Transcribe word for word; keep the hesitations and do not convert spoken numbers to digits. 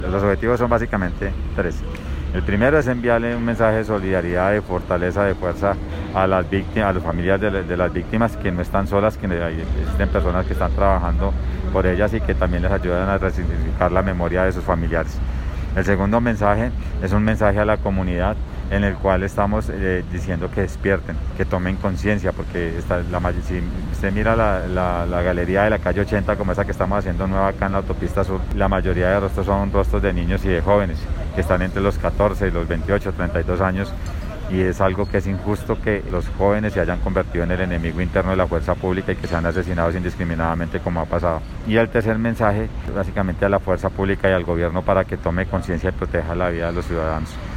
Los objetivos son básicamente tres. El primero es enviarle un mensaje de solidaridad, de fortaleza, de fuerza a las víctimas, a las familias de, de las víctimas, que no están solas, que existen personas que están trabajando por ellas y que también les ayudan a resignificar la memoria de sus familiares. El segundo mensaje es un mensaje a la comunidad en el cual estamos eh, diciendo que despierten, que tomen conciencia, porque esta, la, si usted mira la, la, la galería de la calle ochenta, como esa que estamos haciendo nueva acá en la autopista sur, la mayoría de rostros son rostros de niños y de jóvenes que están entre los catorce y los veintiocho, treinta y dos años, y es algo que es injusto que los jóvenes se hayan convertido en el enemigo interno de la fuerza pública y que sean asesinados indiscriminadamente como ha pasado. Y el tercer mensaje, básicamente a la fuerza pública y al gobierno para que tome conciencia y proteja la vida de los ciudadanos.